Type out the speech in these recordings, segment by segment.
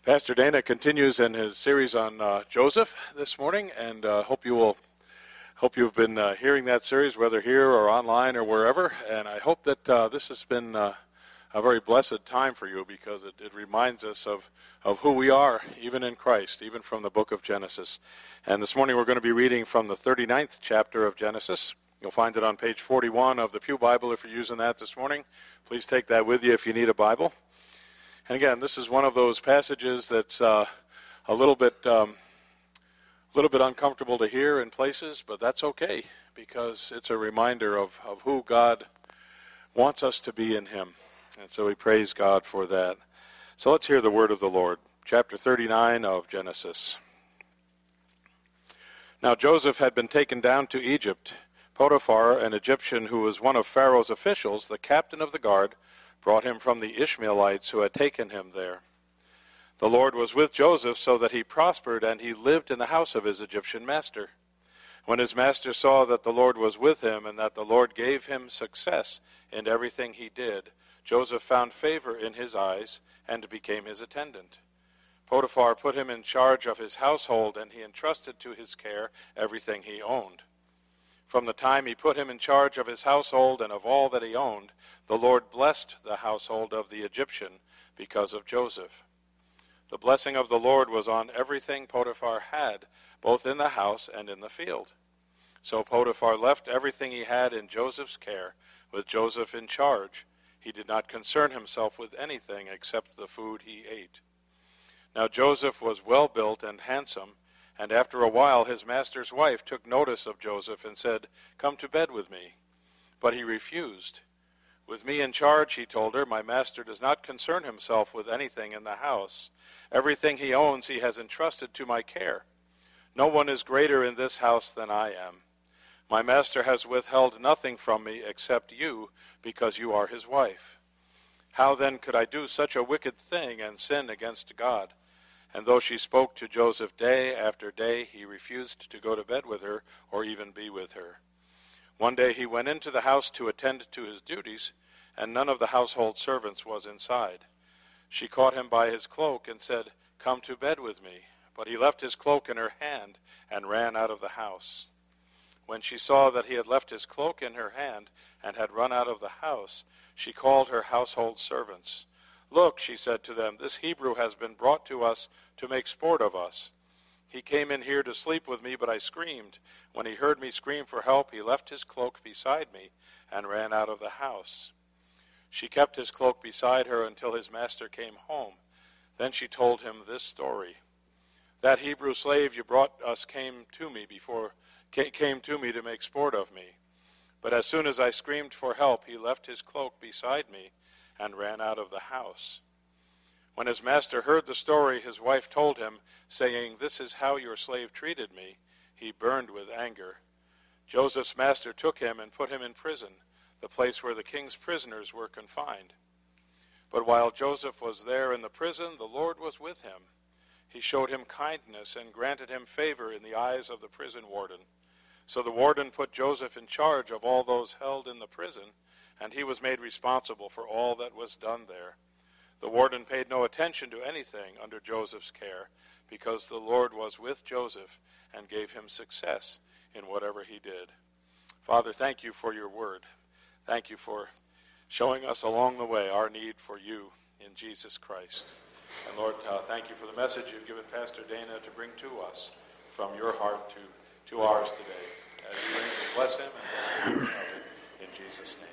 Pastor Dana continues in his series on Joseph this morning, and hope you've been hearing that series, whether here or online or wherever. And I hope that this has been a very blessed time for you, because it reminds us of who we are, even in Christ, even from the book of Genesis. And this morning we're going to be reading from the 39th chapter of Genesis. You'll find it on page 41 of the Pew Bible if you're using that this morning. Please take that with you if you need a Bible. And again, this is one of those passages that's a little bit uncomfortable to hear in places, but that's okay, because it's a reminder of who God wants us to be in Him. And so we praise God for that. So let's hear the word of the Lord. Chapter 39 of Genesis. Now Joseph had been taken down to Egypt. Potiphar, an Egyptian who was one of Pharaoh's officials, the captain of the guard, brought him from the Ishmaelites who had taken him there. The Lord was with Joseph, so that he prospered, and he lived in the house of his Egyptian master. When his master saw that the Lord was with him, and that the Lord gave him success in everything he did, Joseph found favor in his eyes, and became his attendant. Potiphar put him in charge of his household, and he entrusted to his care everything he owned. From the time he put him in charge of his household and of all that he owned, the Lord blessed the household of the Egyptian because of Joseph. The blessing of the Lord was on everything Potiphar had, both in the house and in the field. So Potiphar left everything he had in Joseph's care, with Joseph in charge. He did not concern himself with anything except the food he ate. Now Joseph was well built and handsome, and after a while his master's wife took notice of Joseph and said, "Come to bed with me." But he refused. "With me in charge," he told her, "my master does not concern himself with anything in the house. Everything he owns he has entrusted to my care. No one is greater in this house than I am. My master has withheld nothing from me except you, because you are his wife. How then could I do such a wicked thing and sin against God?" And though she spoke to Joseph day after day, he refused to go to bed with her or even be with her. One day he went into the house to attend to his duties, and none of the household servants was inside. She caught him by his cloak and said, "Come to bed with me." But he left his cloak in her hand and ran out of the house. When she saw that he had left his cloak in her hand and had run out of the house, she called her household servants. "Look," she said to them, "this Hebrew has been brought to us to make sport of us. He came in here to sleep with me, but I screamed. When he heard me scream for help, he left his cloak beside me and ran out of the house." She kept his cloak beside her until his master came home. Then she told him this story. "That Hebrew slave you brought us came to me to make sport of me. But as soon as I screamed for help, he left his cloak beside me and ran out of the house." When his master heard the story his wife told him, saying, "This is how your slave treated me," he burned with anger. Joseph's master took him and put him in prison, the place where the king's prisoners were confined. But while Joseph was there in the prison, the Lord was with him. He showed him kindness and granted him favor in the eyes of the prison warden. So the warden put Joseph in charge of all those held in the prison, and he was made responsible for all that was done there. The warden paid no attention to anything under Joseph's care, because the Lord was with Joseph and gave him success in whatever he did. Father, thank you for your word. Thank you for showing us along the way our need for you in Jesus Christ. And Lord, thank you for the message you've given Pastor Dana to bring to us from your heart to ours today. As you bring to bless him and bless the reading of it. In Jesus' name.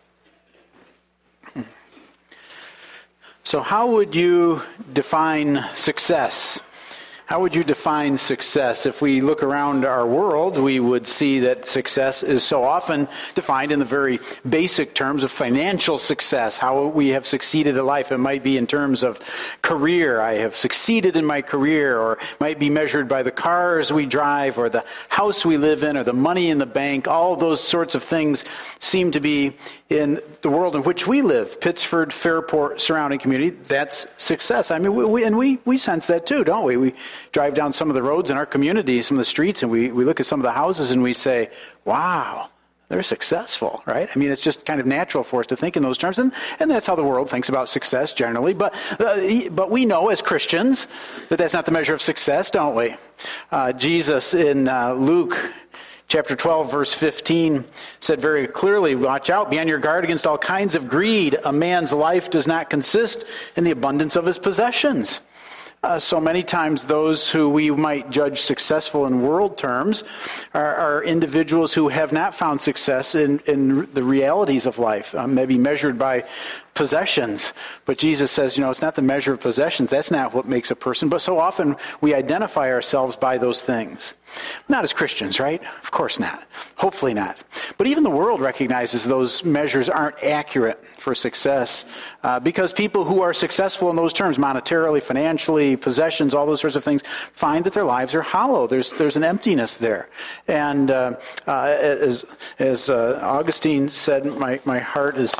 So how would you define success? How would you define success? If we look around our world, we would see that success is so often defined in the very basic terms of financial success, how we have succeeded in life. It might be in terms of career. I have succeeded in my career, or might be measured by the cars we drive, or the house we live in, or the money in the bank. All of those sorts of things seem to be in the world in which we live, Pittsford, Fairport, surrounding community. That's success. I mean, we sense that too, don't we? We drive down some of the roads in our community, some of the streets, and we look at some of the houses and we say, wow, they're successful, right? I mean, it's just kind of natural for us to think in those terms, and that's how the world thinks about success generally. But we know as Christians that that's not the measure of success, don't we? Jesus in Luke chapter 12, verse 15 said very clearly, watch out, be on your guard against all kinds of greed. A man's life does not consist in the abundance of his possessions. So many times those who we might judge successful in world terms are individuals who have not found success in the realities of life, maybe measured by possessions. But Jesus says, it's not the measure of possessions. That's not what makes a person. But so often we identify ourselves by those things. Not as Christians, right? Of course not. Hopefully not. But even the world recognizes those measures aren't accurate for success because people who are successful in those terms, monetarily, financially, possessions, all those sorts of things, find that their lives are hollow. There's an emptiness there. And as Augustine said, my heart is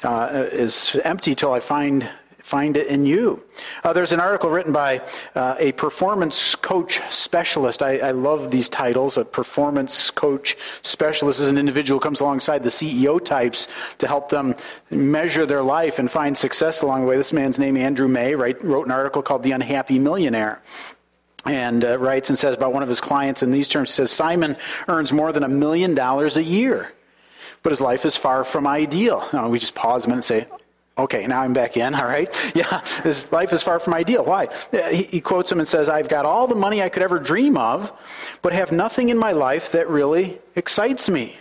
empty till I find it in you. There's an article written by a performance coach specialist. I love these titles. A performance coach specialist is an individual who comes alongside the CEO types to help them measure their life and find success along the way. This man's name, Andrew May, wrote an article called The Unhappy Millionaire. And writes and says about one of his clients in these terms, he says, Simon earns more than $1 million a year, but his life is far from ideal. Now, we just pause a minute and say, okay, now I'm back in, all right? Yeah, his life is far from ideal. Why? He quotes him and says, I've got all the money I could ever dream of, but have nothing in my life that really excites me.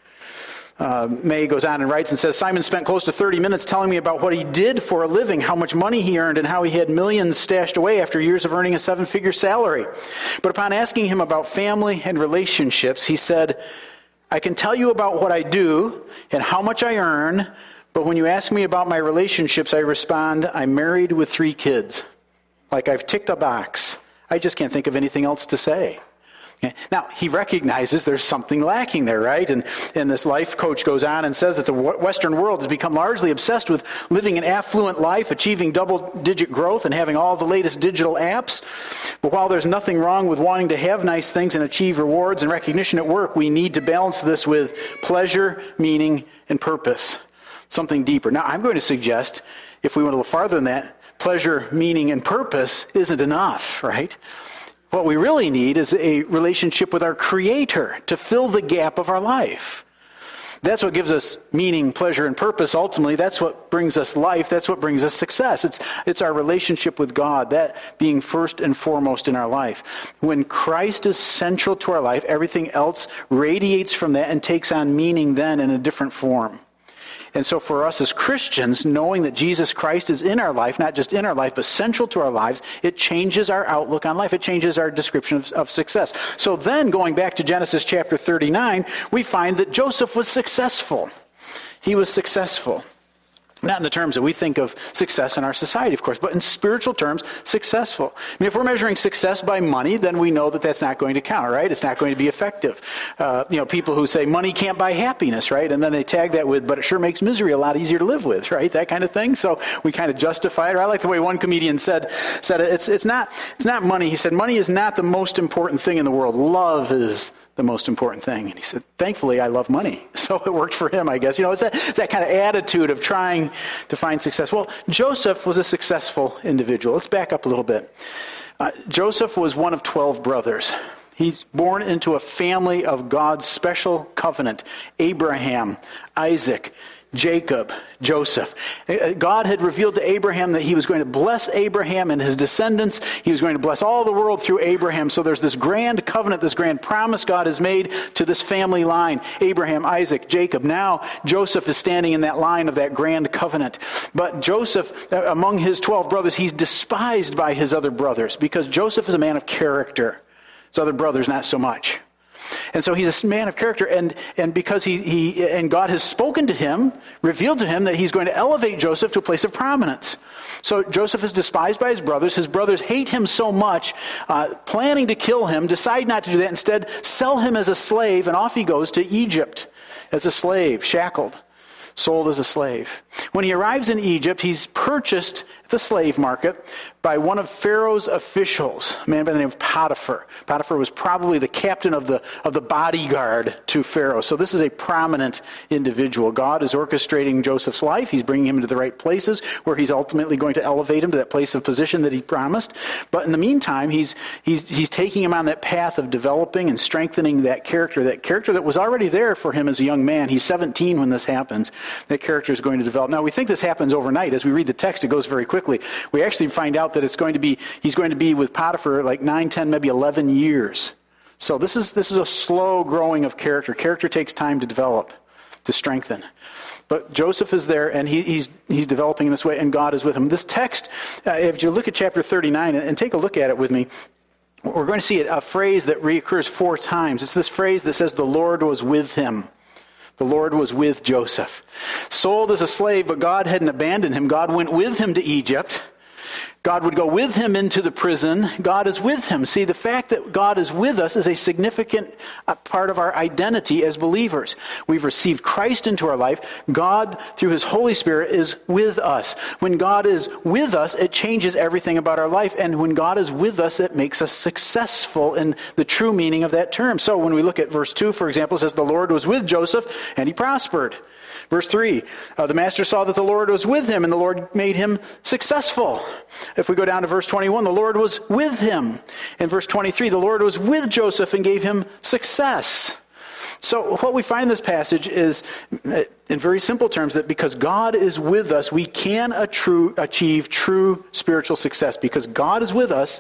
May goes on and writes and says, Simon spent close to 30 minutes telling me about what he did for a living, how much money he earned, and how he had millions stashed away after years of earning a 7-figure salary. But upon asking him about family and relationships, he said, I can tell you about what I do and how much I earn, but when you ask me about my relationships, I respond, I'm married with 3 kids. Like I've ticked a box. I just can't think of anything else to say. Now, he recognizes there's something lacking there, right? And this life coach goes on and says that the Western world has become largely obsessed with living an affluent life, achieving double-digit growth, and having all the latest digital apps. But while there's nothing wrong with wanting to have nice things and achieve rewards and recognition at work, we need to balance this with pleasure, meaning, and purpose. Something deeper. Now, I'm going to suggest, if we went a little farther than that, pleasure, meaning, and purpose isn't enough, right? What we really need is a relationship with our Creator to fill the gap of our life. That's what gives us meaning, pleasure, and purpose. Ultimately, that's what brings us life. That's what brings us success. It's our relationship with God, that being first and foremost in our life. When Christ is central to our life, everything else radiates from that and takes on meaning then in a different form. And so for us as Christians, knowing that Jesus Christ is in our life, not just in our life, but central to our lives, it changes our outlook on life. It changes our description of success. So then, going back to Genesis chapter 39, we find that Joseph was successful. He was successful. Not in the terms that we think of success in our society, of course, but in spiritual terms, successful. I mean, if we're measuring success by money, then we know that that's not going to count, right? It's not going to be effective. People who say money can't buy happiness, right? And then they tag that with, but it sure makes misery a lot easier to live with, right? That kind of thing. So we kind of justify it. Or I like the way one comedian said it's not money. He said, money is not the most important thing in the world. Love is the most important thing. And he said, thankfully, I love money. So it worked for him, I guess. It's that kind of attitude of trying to find success. Well, Joseph was a successful individual. Let's back up a little bit. Joseph was one of 12 brothers. He's born into a family of God's special covenant. Abraham, Isaac, Jacob, Joseph. God had revealed to Abraham that he was going to bless Abraham and his descendants. He was going to bless all the world through Abraham. So there's this grand covenant, this grand promise God has made to this family line. Abraham, Isaac, Jacob. Now Joseph is standing in that line of that grand covenant. But Joseph, among his 12 brothers, he's despised by his other brothers because Joseph is a man of character. His other brothers, not so much. And so he's a man of character, and because he God has spoken to him, revealed to him that he's going to elevate Joseph to a place of prominence. So Joseph is despised by his brothers. His brothers hate him so much, planning to kill him, decide not to do that. Instead, sell him as a slave, and off he goes to Egypt as a slave, shackled, sold as a slave. When he arrives in Egypt, he's purchased at the slave market by one of Pharaoh's officials, a man by the name of Potiphar. Potiphar was probably the captain of the bodyguard to Pharaoh. So this is a prominent individual. God is orchestrating Joseph's life. He's bringing him to the right places where he's ultimately going to elevate him to that place of position that he promised. But in the meantime, he's taking him on that path of developing and strengthening that character that was already there for him as a young man. He's 17 when this happens. That character is going to develop. Now, we think this happens overnight. As we read the text, it goes very quickly. We actually find out that he's going to be with Potiphar like 9, 10, maybe 11 years. So this is a slow growing of character. Character takes time to develop, to strengthen. But Joseph is there, and he's developing in this way, and God is with him. This text, if you look at chapter 39 and take a look at it with me, we're going to see a phrase that reoccurs 4 times. It's this phrase that says, the Lord was with him. The Lord was with Joseph. Sold as a slave, but God hadn't abandoned him. God went with him to Egypt. God would go with him into the prison. God is with him. See, the fact that God is with us is a significant part of our identity as believers. We've received Christ into our life. God, through his Holy Spirit, is with us. When God is with us, it changes everything about our life. And when God is with us, it makes us successful in the true meaning of that term. So when we look at verse 2, for example, it says, the Lord was with Joseph, and he prospered. Verse 3, the master saw that the Lord was with him, and the Lord made him successful. If we go down to verse 21, the Lord was with him. In verse 23, the Lord was with Joseph and gave him success. So what we find in this passage is, in very simple terms, that because God is with us, we can achieve true spiritual success. Because God is with us,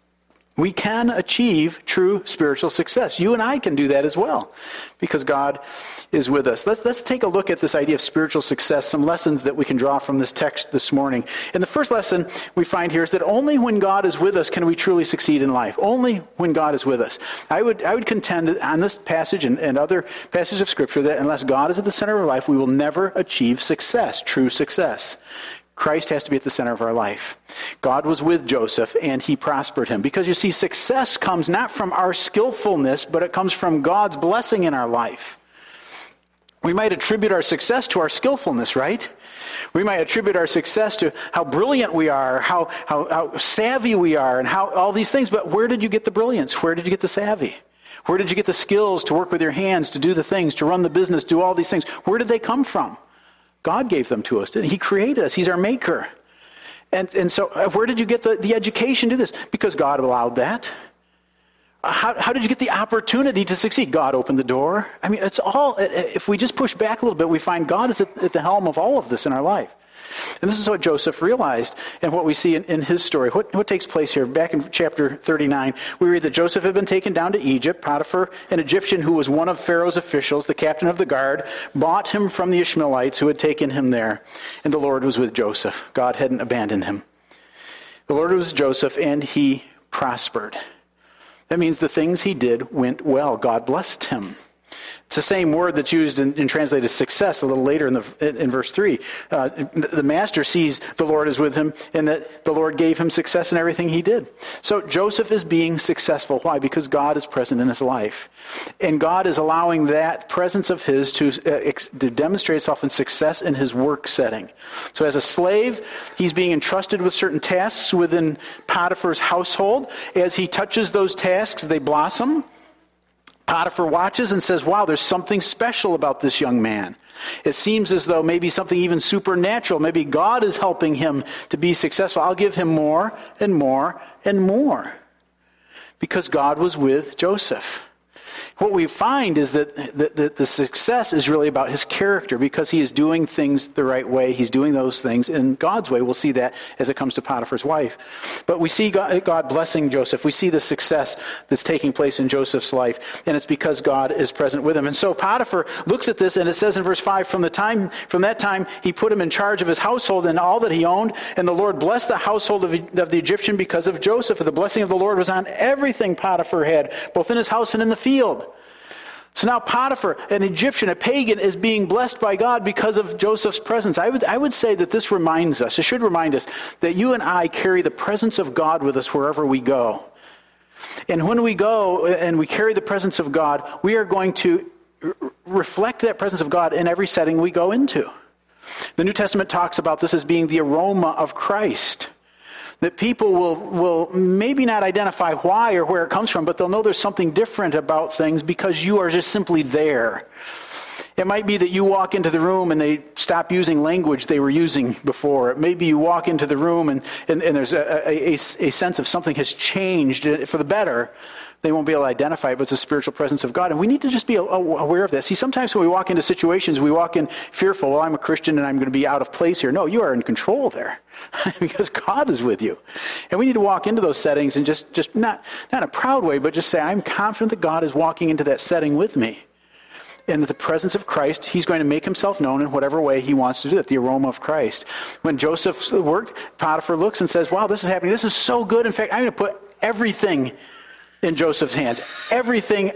we can achieve true spiritual success. You and I can do that as well, because God is with us. Let's take a look at this idea of spiritual success, some lessons that we can draw from this text this morning. And the first lesson we find here is that only when God is with us can we truly succeed in life. Only when God is with us. I would contend on this passage and other passages of Scripture that unless God is at the center of our life, we will never achieve success, true success. Christ has to be at the center of our life. God was with Joseph, and he prospered him. Because you see, success comes not from our skillfulness, but it comes from God's blessing in our life. We might attribute our success to our skillfulness, right? We might attribute our success to how brilliant we are, how savvy we are, and how all these things. But where did you get the brilliance? Where did you get the savvy? Where did you get the skills to work with your hands, to do the things, to run the business, do all these things? Where did they come from? God gave them to us, didn't he? He created us. He's our maker. And so where did you get the education to do this? Because God allowed that. How did you get the opportunity to succeed? God opened the door. I mean, it's all, if we just push back a little bit, we find God is at the helm of all of this in our life. And this is what Joseph realized and what we see in his story. What takes place here? Back in chapter 39, we read that Joseph had been taken down to Egypt. Potiphar, an Egyptian who was one of Pharaoh's officials, the captain of the guard, bought him from the Ishmaelites who had taken him there. And the Lord was with Joseph. God hadn't abandoned him. The Lord was with Joseph, and he prospered. That means the things he did went well. God blessed him. It's the same word that's used and translated as success a little later in verse 3. The master sees the Lord is with him and that the Lord gave him success in everything he did. So Joseph is being successful. Why? Because God is present in his life. And God is allowing that presence of his to demonstrate itself in success in his work setting. So as a slave, he's being entrusted with certain tasks within Potiphar's household. As he touches those tasks, they blossom. Potiphar watches and says, wow, there's something special about this young man. It seems as though maybe something even supernatural. Maybe God is helping him to be successful. I'll give him more and more and more. Because God was with Joseph. What we find is that the success is really about his character because he is doing things the right way. He's doing those things in God's way. We'll see that as it comes to Potiphar's wife. But we see God blessing Joseph. We see the success that's taking place in Joseph's life, and it's because God is present with him. And so Potiphar looks at this, and it says in verse 5, from that time he put him in charge of his household and all that he owned, and the Lord blessed the household of the Egyptian because of Joseph. The blessing of the Lord was on everything Potiphar had, both in his house and in the field. So now Potiphar, an Egyptian, a pagan, is being blessed by God because of Joseph's presence. I would say that this reminds us, it should remind us, that you and I carry the presence of God with us wherever we go. And when we go and we carry the presence of God, we are going to reflect that presence of God in every setting we go into. The New Testament talks about this as being the aroma of Christ. That people will maybe not identify why or where it comes from, but they'll know there's something different about things because you are just simply there. It might be that you walk into the room and they stop using language they were using before. Maybe you walk into the room and there's a sense of something has changed for the better. They won't be able to identify it, but it's the spiritual presence of God. And we need to just be aware of that. See, sometimes when we walk into situations, we walk in fearful, well, I'm a Christian and I'm going to be out of place here. No, you are in control there because God is with you. And we need to walk into those settings and just not in a proud way, but just say, I'm confident that God is walking into that setting with me. And the presence of Christ, he's going to make himself known in whatever way he wants to do it, the aroma of Christ. When Joseph worked, Potiphar looks and says, wow, this is happening. This is so good. In fact, I'm going to put everything in Joseph's hands. Everything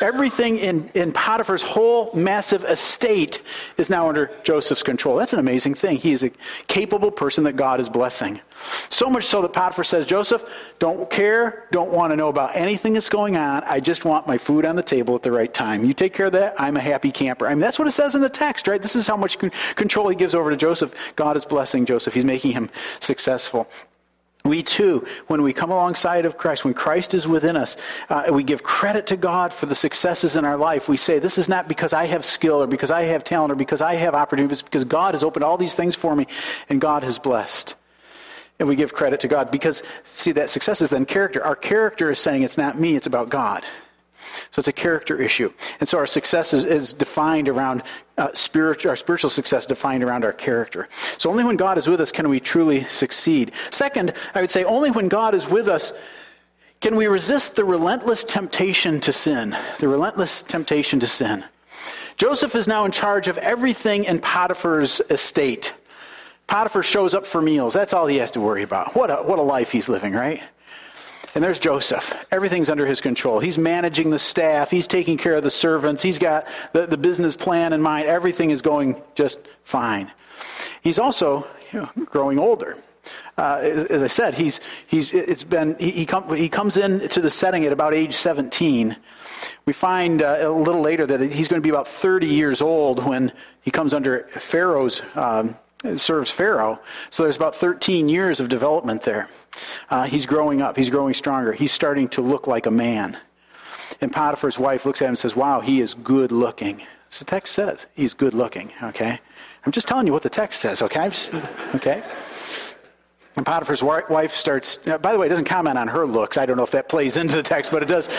in Potiphar's whole massive estate is now under Joseph's control. That's an amazing thing. He is a capable person that God is blessing. So much so that Potiphar says, Joseph, don't want to know about anything that's going on. I just want my food on the table at the right time. You take care of that, I'm a happy camper. I mean, that's what it says in the text, right? This is how much control he gives over to Joseph. God is blessing Joseph. He's making him successful. We too, when we come alongside of Christ, when Christ is within us, we give credit to God for the successes in our life. We say, this is not because I have skill or because I have talent or because I have opportunities, it's because God has opened all these things for me and God has blessed. And we give credit to God because, see, that success is then character. Our character is saying it's not me, it's about God. So it's a character issue. And so our success is defined around our spiritual success defined around our character. So only when God is with us can we truly succeed. Second, I would say only when God is with us can we resist the relentless temptation to sin. The relentless temptation to sin. Joseph is now in charge of everything in Potiphar's estate. Potiphar shows up for meals. That's all he has to worry about. What a life he's living, right? And there's Joseph. Everything's under his control. He's managing the staff. He's taking care of the servants. He's got the business plan in mind. Everything is going just fine. He's also growing older. As I said, he comes into the setting at about age 17. We find a little later that he's going to be about 30 years old when he comes under Pharaoh's serves Pharaoh. So there's about 13 years of development there. He's growing up. He's growing stronger. He's starting to look like a man. And Potiphar's wife looks at him and says, wow, he is good looking. So the text says he's good looking, okay? I'm just telling you what the text says, okay? Okay? And Potiphar's wife starts, by the way, it doesn't comment on her looks. I don't know if that plays into the text, but it does.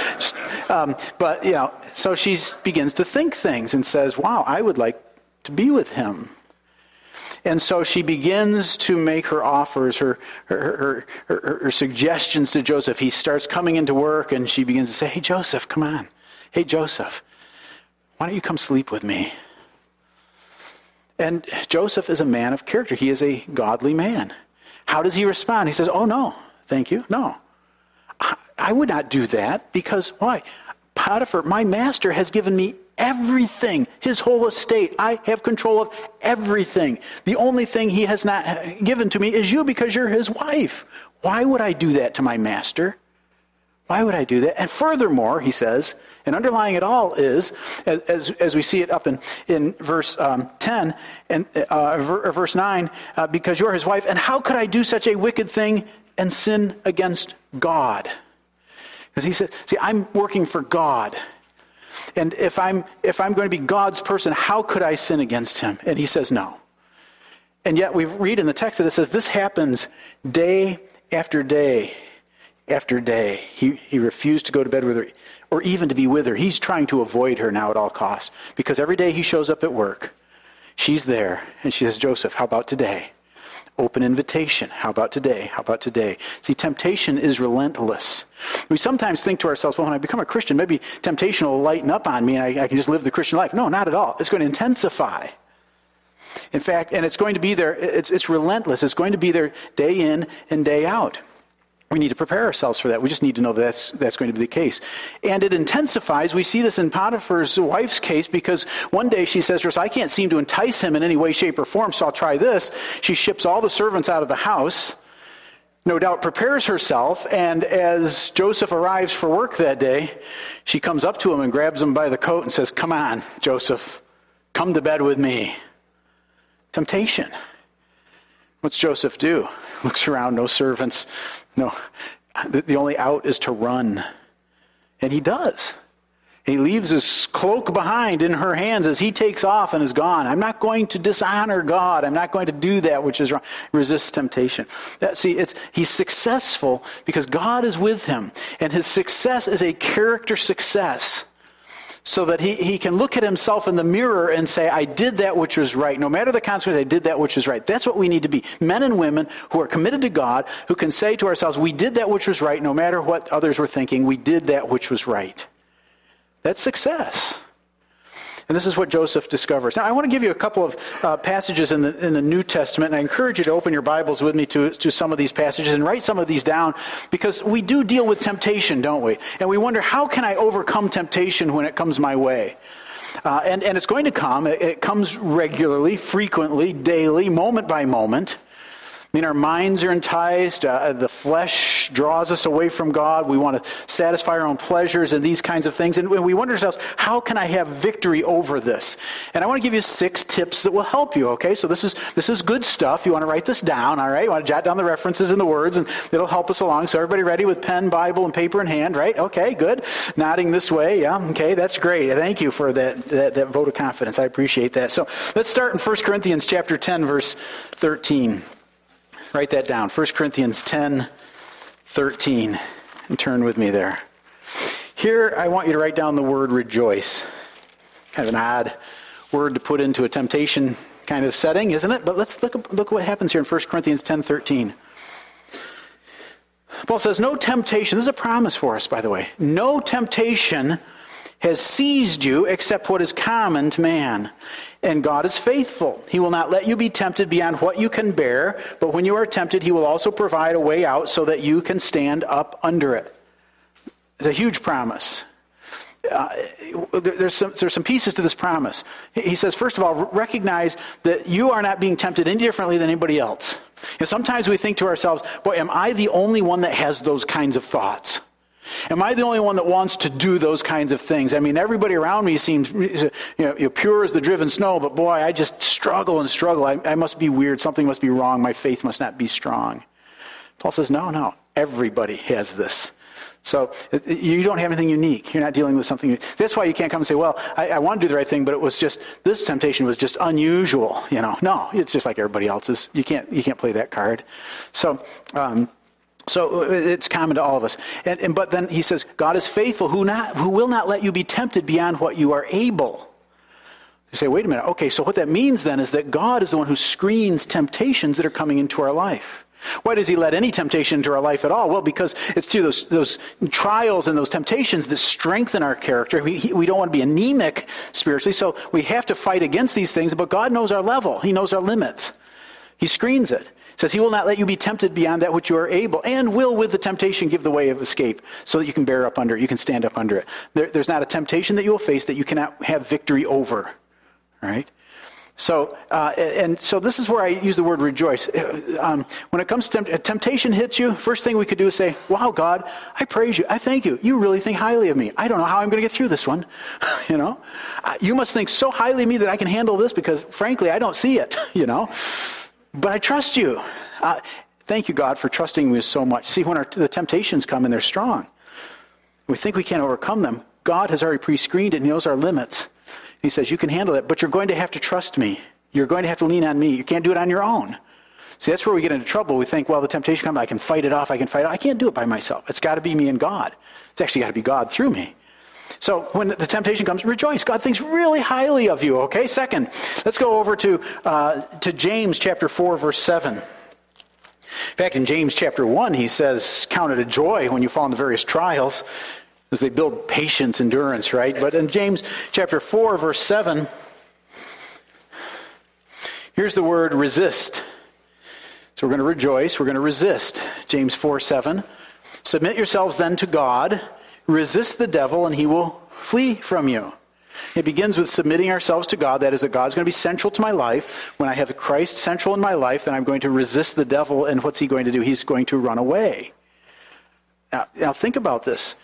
So she begins to think things and says, wow, I would like to be with him. And so she begins to make her offers, her suggestions to Joseph. He starts coming into work and she begins to say, hey, Joseph, come on. Hey, Joseph, why don't you come sleep with me? And Joseph is a man of character. He is a godly man. How does he respond? He says, oh, no, thank you. No, I would not do that because why? Potiphar, my master, has given me everything, his whole estate. I have control of everything. The only thing he has not given to me is you because you're his wife. Why would I do that to my master? Why would I do that? And furthermore, he says, and underlying it all is, as we see it up in verse 10 and verse 9, because you're his wife, and how could I do such a wicked thing and sin against God? Because he said, see, I'm working for God. And if I'm going to be God's person, how could I sin against him? And he says no. And yet we read in the text that it says this happens day after day after day. He refused to go to bed with her or even to be with her. He's trying to avoid her now at all costs. Because every day he shows up at work, she's there. And she says, Joseph, how about today? Open invitation. How about today? How about today? See, temptation is relentless. We sometimes think to ourselves, well, when I become a Christian, maybe temptation will lighten up on me and I can just live the Christian life. No, not at all. It's going to intensify. In fact, and it's going to be there, it's relentless. It's going to be there day in and day out. We need to prepare ourselves for that. We just need to know that's going to be the case. And it intensifies. We see this in Potiphar's wife's case because one day she says to us, I can't seem to entice him in any way, shape, or form, so I'll try this. She ships all the servants out of the house, no doubt prepares herself, and as Joseph arrives for work that day, she comes up to him and grabs him by the coat and says, come on, Joseph, come to bed with me. temptation. What's Joseph do? Looks around, no servants. No, the only out is to run. And he does. He leaves his cloak behind in her hands as he takes off and is gone. I'm not going to dishonor God. I'm not going to do that which is wrong. Resists temptation. He's successful because God is with him. And his success is a character success. So that he can look at himself in the mirror and say, I did that which was right. No matter the consequence, I did that which was right. That's what we need to be. Men and women who are committed to God, who can say to ourselves, we did that which was right. No matter what others were thinking, we did that which was right. That's success. And this is what Joseph discovers. Now, I want to give you a couple of passages in the New Testament, and I encourage you to open your Bibles with me to some of these passages and write some of these down, because we do deal with temptation, don't we? And we wonder, how can I overcome temptation when it comes my way? And it's going to come. It comes regularly, frequently, daily, moment by moment. I mean, our minds are enticed. The flesh draws us away from God. We want to satisfy our own pleasures and these kinds of things. And we wonder ourselves, how can I have victory over this? And I want to give you 6 tips that will help you, okay? So this is good stuff. You want to write this down, all right? You want to jot down the references and the words, and it'll help us along. So everybody ready with pen, Bible, and paper in hand, right? Okay, good. Nodding this way. Yeah, okay, that's great. Thank you for that vote of confidence. I appreciate that. So let's start in 1 Corinthians chapter 10, verse 13. Write that down. 1 Corinthians 10:13. And turn with me there. Here, I want you to write down the word rejoice. Kind of an odd word to put into a temptation kind of setting, isn't it? But let's look what happens here in 1 Corinthians 10:13. Paul says, no temptation, this is a promise for us, by the way. No temptation has seized you except what is common to man. And God is faithful. He will not let you be tempted beyond what you can bear, but when you are tempted, he will also provide a way out so that you can stand up under it. It's a huge promise. There's some pieces to this promise. He says, first of all, recognize that you are not being tempted any differently than anybody else. Sometimes we think to ourselves, boy, am I the only one that has those kinds of thoughts? Am I the only one that wants to do those kinds of things? I mean, everybody around me seems pure as the driven snow, but boy, I just struggle and struggle. I must be weird. Something must be wrong. My faith must not be strong. Paul says, no. Everybody has this. So you don't have anything unique. You're not dealing with something unique. That's why you can't come and say, well, I want to do the right thing, but it was just, this temptation was just unusual. No, it's just like everybody else's. You can't play that card. So it's common to all of us. But then he says, God is faithful, who will not let you be tempted beyond what you are able. You say, wait a minute. Okay, so what that means then is that God is the one who screens temptations that are coming into our life. Why does he let any temptation into our life at all? Well, because it's through those trials and those temptations that strengthen our character. We don't want to be anemic spiritually, so we have to fight against these things, but God knows our level. He knows our limits. He screens it. It says he will not let you be tempted beyond that which you are able, and will with the temptation give the way of escape so that you can bear up under it, you can stand up under it. There's not a temptation that you will face that you cannot have victory over. All right? So, so this is where I use the word rejoice. When it comes to temptation hits you, first thing we could do is say, wow, God, I praise you. I thank you. You really think highly of me. I don't know how I'm going to get through this one. You must think so highly of me that I can handle this because, frankly, I don't see it, But I trust you. Thank you, God, for trusting me so much. See, when the temptations come and they're strong, we think we can't overcome them. God has already pre-screened it and knows our limits. He says, you can handle it, but you're going to have to trust me. You're going to have to lean on me. You can't do it on your own. See, that's where we get into trouble. We think, well, the temptation comes, I can fight it off. I can't do it by myself. It's got to be me and God. It's actually got to be God through me. So when the temptation comes, rejoice. God thinks really highly of you, okay? Second, let's go over to James chapter 4, verse 7. In fact, in James chapter 1, he says, count it a joy when you fall into various trials, as they build patience, endurance, right? But in James chapter 4, verse 7, here's the word resist. So we're going to rejoice, we're going to resist. James 4, 7. Submit yourselves then to God. Resist the devil and he will flee from you. It begins with submitting ourselves to God. That is, that God's going to be central to my life. When I have Christ central in my life, then I'm going to resist the devil, and what's he going to do? He's going to run away. Now think about this.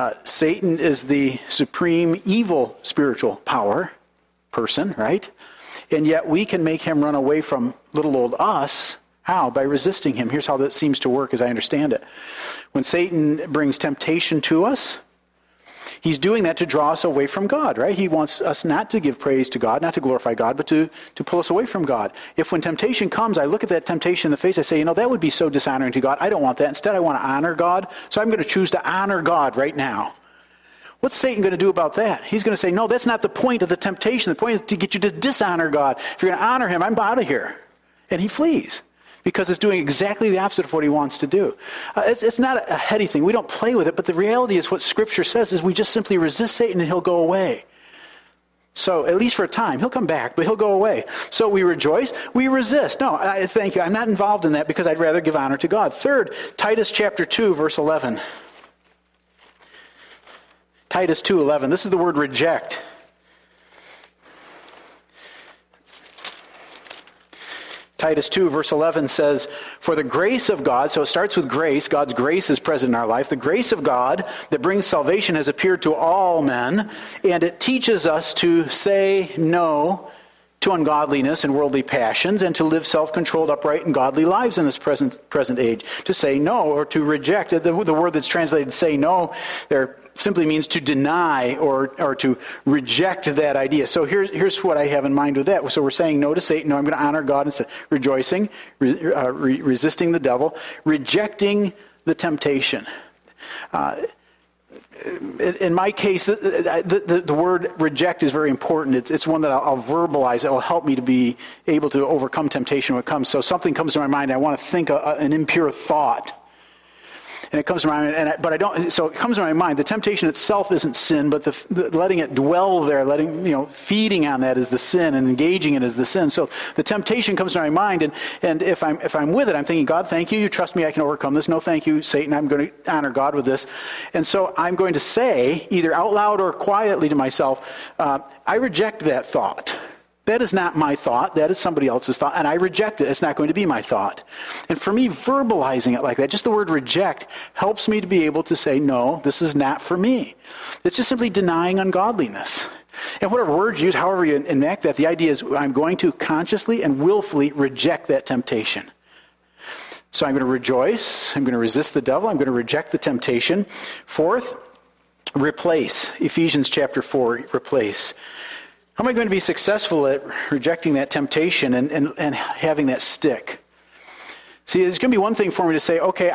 Satan is the supreme evil spiritual power person, right? And yet we can make him run away from little old us. How? By resisting him. Here's how that seems to work as I understand it. When Satan brings temptation to us, he's doing that to draw us away from God, right? He wants us not to give praise to God, not to glorify God, but to pull us away from God. If when temptation comes, I look at that temptation in the face, I say, that would be so dishonoring to God. I don't want that. Instead, I want to honor God. So I'm going to choose to honor God right now. What's Satan going to do about that? He's going to say, no, that's not the point of the temptation. The point is to get you to dishonor God. If you're going to honor him, I'm out of here. And he flees. Because it's doing exactly the opposite of what he wants to do. It's not a heady thing. We don't play with it, but the reality is what Scripture says is we just simply resist Satan and he'll go away. So, at least for a time. He'll come back, but he'll go away. So we rejoice, we resist. No, thank you. I'm not involved in that because I'd rather give honor to God. Third, Titus chapter 2, verse 11. Titus 2:11. This is the word reject. Titus 2, verse 11 says, for the grace of God, so it starts with grace, God's grace is present in our life. The grace of God that brings salvation has appeared to all men, and it teaches us to say no to ungodliness and worldly passions, and to live self-controlled, upright, and godly lives in this present age. To say no, or to reject. The word that's translated say no there simply means to deny or to reject that idea. So here's what I have in mind with that. So we're saying no to Satan. No, I'm going to honor God instead. Rejoicing, resisting the devil, rejecting the temptation. In my case, the word reject is very important. It's one that I'll verbalize. It will help me to be able to overcome temptation when it comes. So something comes to my mind. I want to think an impure thought. And it comes to my mind, but I don't. So it comes to my mind. The temptation itself isn't sin, but the letting it dwell there, feeding on that is the sin, and engaging it is the sin. So the temptation comes to my mind, and if I'm with it, I'm thinking, God, thank you. You trust me. I can overcome this. No, thank you, Satan. I'm going to honor God with this, and so I'm going to say either out loud or quietly to myself, I reject that thought. That is not my thought. That is somebody else's thought, and I reject it. It's not going to be my thought. And for me, verbalizing it like that, just the word reject, helps me to be able to say, no, this is not for me. It's just simply denying ungodliness. And whatever words you use, however you enact that, the idea is I'm going to consciously and willfully reject that temptation. So I'm going to rejoice. I'm going to resist the devil. I'm going to reject the temptation. Fourth, replace. Ephesians chapter 4, replace. How am I going to be successful at rejecting that temptation and having that stick? See, there's going to be one thing for me to say, okay,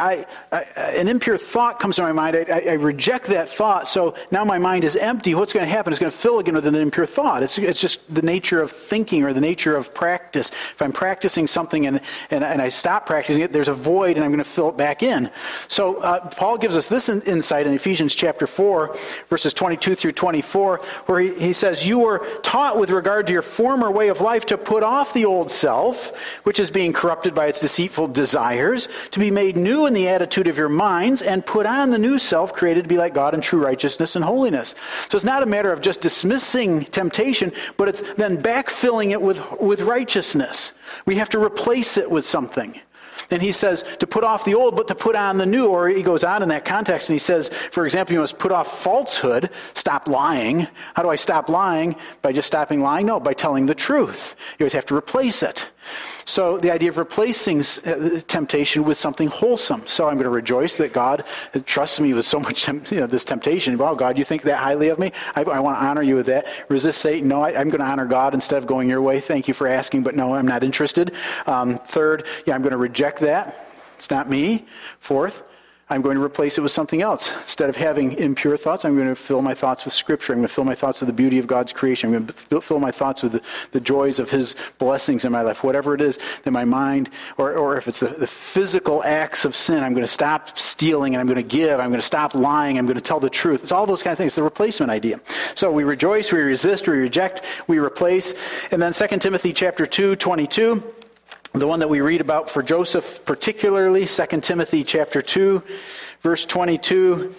an impure thought comes to my mind. I reject that thought, so now my mind is empty. What's going to happen? It's going to fill again with an impure thought. It's just the nature of thinking or the nature of practice. If I'm practicing something and I stop practicing it, there's a void and I'm going to fill it back in. So Paul gives us this insight in Ephesians chapter 4, verses 22 through 24, where he says, you were taught with regard to your former way of life to put off the old self, which is being corrupted by its deceitful desires, to be made new in the attitude of your minds, and put on the new self, created to be like God in true righteousness and holiness. So it's not a matter of just dismissing temptation, but it's then backfilling it with righteousness. We have to replace it with something. And he says to put off the old, but to put on the new. Or he goes on in that context and he says, for example, you must put off falsehood, stop lying. How do I stop lying? By just stopping lying? No, by telling the truth. You always have to replace it. So the idea of replacing temptation with something wholesome. So I'm going to rejoice that God trusts me with so much this temptation. Wow, God, you think that highly of me? I want to honor you with that. Resist Satan. No, I'm going to honor God instead of going your way. Thank you for asking, but no, I'm not interested. Third, I'm going to reject that. It's not me. Fourth, I'm going to replace it with something else. Instead of having impure thoughts, I'm going to fill my thoughts with Scripture. I'm going to fill my thoughts with the beauty of God's creation. I'm going to fill my thoughts with the joys of His blessings in my life. Whatever it is that my mind, or if it's the physical acts of sin, I'm going to stop stealing and I'm going to give. I'm going to stop lying. I'm going to tell the truth. It's all those kind of things. The replacement idea. So we rejoice, we resist, we reject, we replace. And then 2 Timothy chapter 2, 22. The one that we read about for Joseph particularly, 2 Timothy chapter 2, verse 22.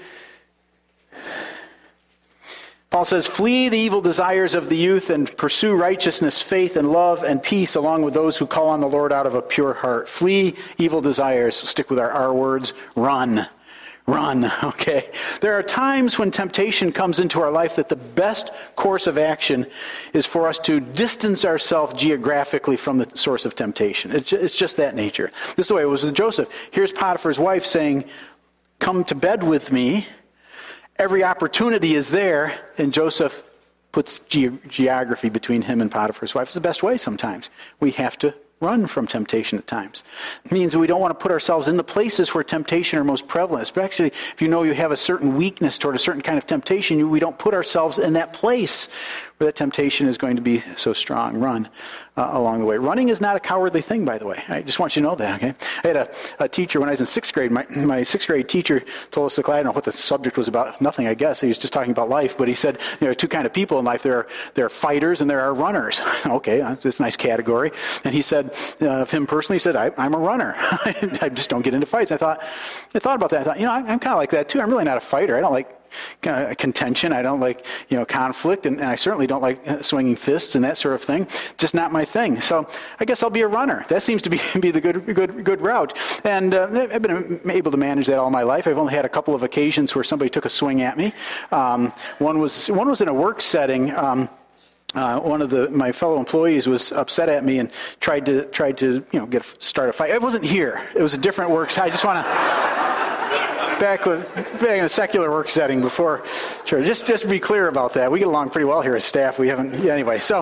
Paul says, flee the evil desires of the youth and pursue righteousness, faith, and love, and peace along with those who call on the Lord out of a pure heart. Flee evil desires. Stick with our words. Run. run, okay? There are times when temptation comes into our life that the best course of action is for us to distance ourselves geographically from the source of temptation. It's just that nature. This is the way it was with Joseph. Here's Potiphar's wife saying, come to bed with me. Every opportunity is there, and Joseph puts geography between him and Potiphar's wife. It's the best way sometimes. We have to run from temptation at times. It means that we don't want to put ourselves in the places where temptation are most prevalent. Especially if you know you have a certain weakness toward a certain kind of temptation, we don't put ourselves in that place where that temptation is going to be so strong. Run along the way. Running is not a cowardly thing, by the way. I just want you to know that, okay? I had a teacher when I was in sixth grade. My sixth grade teacher told us, I don't know what the subject was about. Nothing, I guess. He was just talking about life. But he said, there are two kind of people in life. There are fighters and there are runners. Okay, that's a nice category. And he said, of him personally, he said, I'm a runner. I just don't get into fights. I thought about that. I thought, I'm kind of like that too. I'm really not a fighter. I don't like contention. I don't like, conflict, and I certainly don't like swinging fists and that sort of thing. Just not my thing. So I guess I'll be a runner. That seems to be the good route. And I've been able to manage that all my life. I've only had a couple of occasions where somebody took a swing at me. One was in a work setting. One of my fellow employees was upset at me and tried to start a fight. It wasn't here. It was a different work. I just want to. Back in a secular work setting before church. Just to be clear about that. We get along pretty well here as staff. We haven't, anyway. So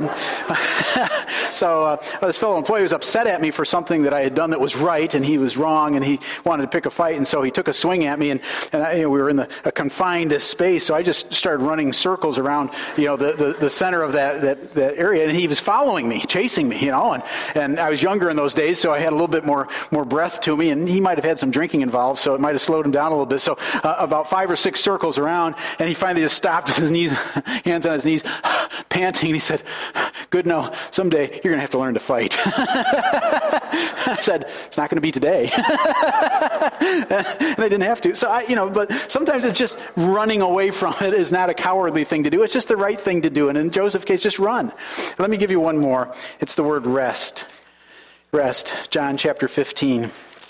this fellow employee was upset at me for something that I had done that was right, and he was wrong, and he wanted to pick a fight, and so he took a swing at me, and we were in a confined space, so I just started running circles around, the center of that area, and he was following me, chasing me, and I was younger in those days, so I had a little bit more breath to me, and he might have had some drinking involved, so it might have slowed him down a little bit. So about 5 or 6 circles around, and he finally just stopped with his knees, hands on his knees, panting, and he said, "Good, no, someday you're going to have to learn to fight." I said, "It's not going to be today." And I didn't have to. So but sometimes it's just running away from it is not a cowardly thing to do. It's just the right thing to do. And in Joseph's case, just run. Let me give you one more. It's the word rest. Rest. John chapter 15.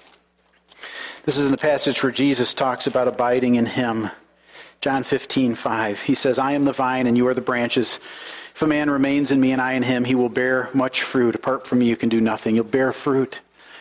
This is in the passage where Jesus talks about abiding in him. John 15:5. He says, "I am the vine and you are the branches. If a man remains in me and I in him, he will bear much fruit. Apart from me, you can do nothing." You'll bear fruit.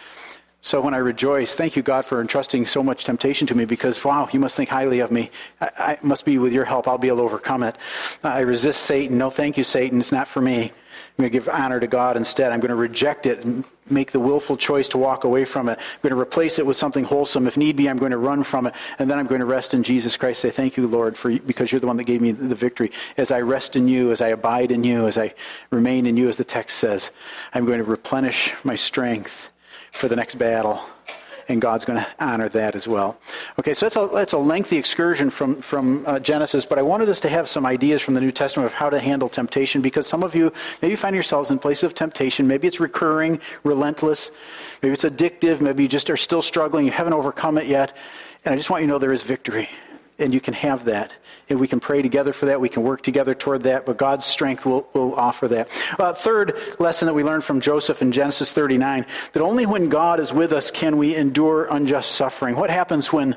So when I rejoice, thank you, God, for entrusting so much temptation to me, because, wow, you must think highly of me. I must be with your help. I'll be able to overcome it. I resist Satan. No, thank you, Satan. It's not for me. I'm going to give honor to God instead. I'm going to reject it and make the willful choice to walk away from it. I'm going to replace it with something wholesome. If need be, I'm going to run from it. And then I'm going to rest in Jesus Christ. Say, thank you, Lord, because you're the one that gave me the victory. As I rest in you, as I abide in you, as I remain in you, as the text says, I'm going to replenish my strength for the next battle. And God's going to honor that as well. Okay, so that's a lengthy excursion from Genesis, but I wanted us to have some ideas from the New Testament of how to handle temptation, because some of you maybe find yourselves in places of temptation. Maybe it's recurring, relentless. Maybe it's addictive. Maybe you just are still struggling. You haven't overcome it yet. And I just want you to know there is victory. And you can have that. And we can pray together for that. We can work together toward that. But God's strength will offer that. Third lesson that we learned from Joseph in Genesis 39, that only when God is with us can we endure unjust suffering. What happens when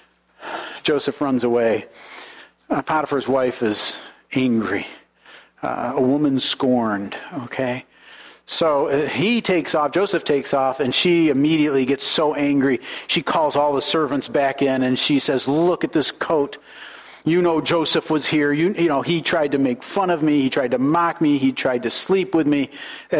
Joseph runs away? Potiphar's wife is angry. A woman scorned. Okay? So he takes off, Joseph takes off, and she immediately gets so angry. She calls all the servants back in, and she says, "Look at this coat. You know Joseph was here. You know he tried to make fun of me. He tried to mock me. He tried to sleep with me."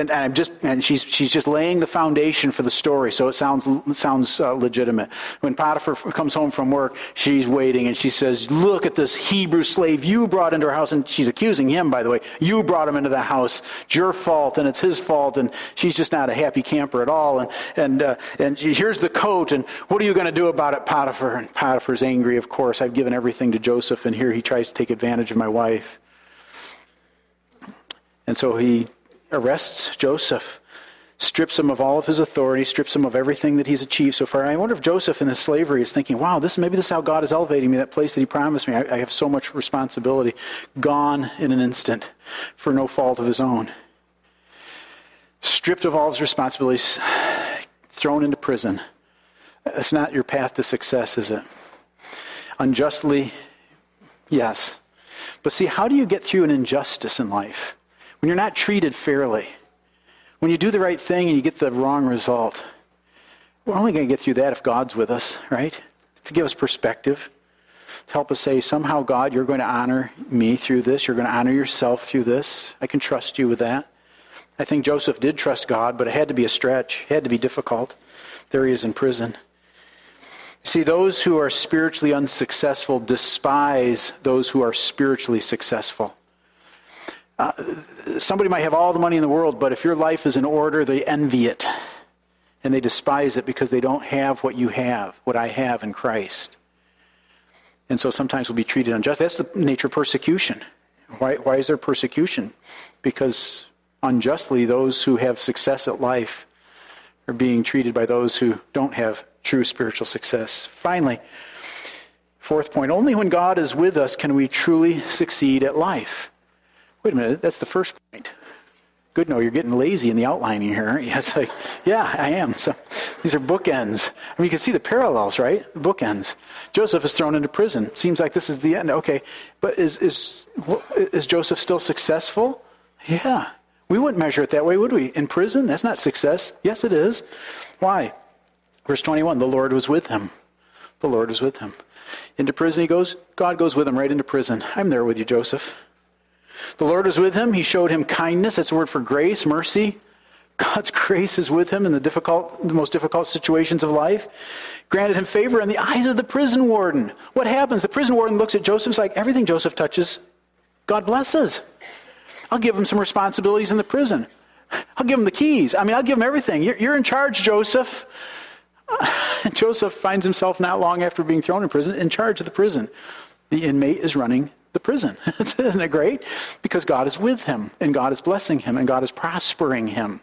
And she's just laying the foundation for the story. So it sounds legitimate. When Potiphar comes home from work, she's waiting, and she says, "Look at this Hebrew slave you brought into our house." And she's accusing him, by the way. "You brought him into the house. It's your fault, and it's his fault." And she's just not a happy camper at all. And here's the coat. And what are you going to do about it, Potiphar? And Potiphar's angry, of course. I've given everything to Joseph, and here he tries to take advantage of my wife. And so he arrests Joseph, strips him of all of his authority, strips him of everything that he's achieved so far. I wonder if Joseph in his slavery is thinking, wow, maybe this is how God is elevating me, that place that he promised me. I have so much responsibility. Gone in an instant for no fault of his own. Stripped of all his responsibilities, thrown into prison. That's not your path to success, is it? Unjustly, yes. But see, how do you get through an injustice in life? When you're not treated fairly. When you do the right thing and you get the wrong result. We're only going to get through that if God's with us, right? To give us perspective. To help us say, somehow, God, you're going to honor me through this. You're going to honor yourself through this. I can trust you with that. I think Joseph did trust God, but it had to be a stretch. It had to be difficult. There he is in prison. See, those who are spiritually unsuccessful despise those who are spiritually successful. Somebody might have all the money in the world, but if your life is in order, they envy it. And they despise it because they don't have what you have, what I have in Christ. And so sometimes we'll be treated unjustly. That's the nature of persecution. Why is there persecution? Because unjustly, those who have success at life are being treated by those who don't have true spiritual success. Finally, fourth point, only when God is with us can we truly succeed at life. Wait a minute, that's the first point. Good, no, you're getting lazy in the outlining here, aren't you? It's like, yeah, I am. So these are bookends. I mean, you can see the parallels, right? Bookends. Joseph is thrown into prison. Seems like this is the end. Okay, but is Joseph still successful? Yeah. We wouldn't measure it that way, would we? In prison? That's not success. Yes, it is. Why? Verse 21, the Lord was with him. The Lord was with him. Into prison he goes. God goes with him right into prison. I'm there with you, Joseph. The Lord was with him. He showed him kindness. That's a word for grace, mercy. God's grace is with him in the most difficult situations of life. Granted him favor in the eyes of the prison warden. What happens? The prison warden looks at Joseph. It's like everything Joseph touches, God blesses. I'll give him some responsibilities in the prison. I'll give him the keys. I mean, I'll give him everything. You're in charge, Joseph. Joseph finds himself not long after being thrown in prison in charge of the prison. The inmate is running the prison. Isn't it great? Because God is with him, and God is blessing him, and God is prospering him.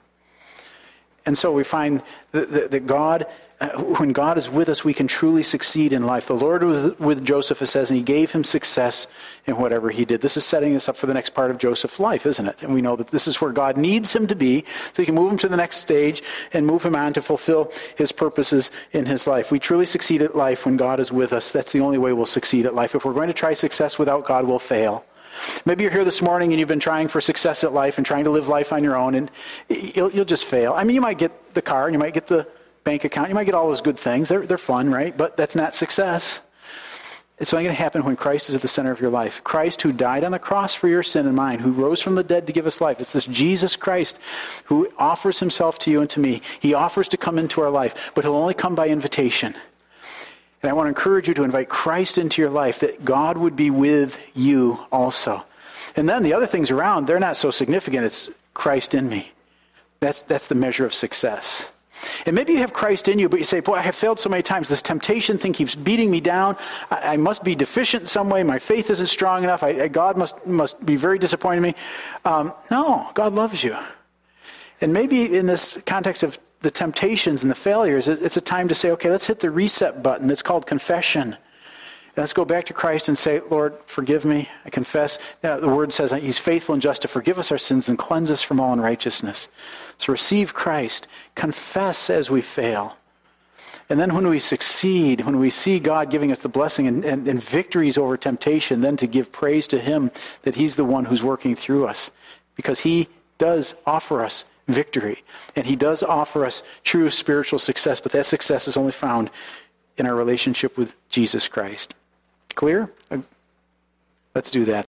And so we find that God, when God is with us, we can truly succeed in life. The Lord was with Joseph, it says, and he gave him success in whatever he did. This is setting us up for the next part of Joseph's life, isn't it? And we know that this is where God needs him to be, so he can move him to the next stage and move him on to fulfill his purposes in his life. We truly succeed at life when God is with us. That's the only way we'll succeed at life. If we're going to try success without God, we'll fail. Maybe you're here this morning and you've been trying for success at life and trying to live life on your own, and you'll just fail. I mean, you might get the car and you might get the bank account, you might get all those good things. They're fun, right? But that's not success. It's only going to happen when Christ is at the center of your life. Christ, who died on the cross for your sin and mine, who rose from the dead to give us life. It's this Jesus Christ who offers himself to you and to me. He offers to come into our life, but he'll only come by invitation. And I want to encourage you to invite Christ into your life, that God would be with you also. And then the other things around, they're not so significant. It's Christ in me. That's the measure of success. And maybe you have Christ in you, but you say, boy, I have failed so many times. This temptation thing keeps beating me down. I must be deficient in some way. My faith isn't strong enough. God must be very disappointed in me. No, God loves you. And maybe in this context of the temptations and the failures, it's a time to say, okay, let's hit the reset button. It's called confession. Let's go back to Christ and say, Lord, forgive me. I confess. Now, the word says he's faithful and just to forgive us our sins and cleanse us from all unrighteousness. So receive Christ. Confess as we fail. And then when we succeed, when we see God giving us the blessing and victories over temptation, then to give praise to him that he's the one who's working through us. Because he does offer us victory. And he does offer us true spiritual success. But that success is only found in our relationship with Jesus Christ. Clear? Let's do that.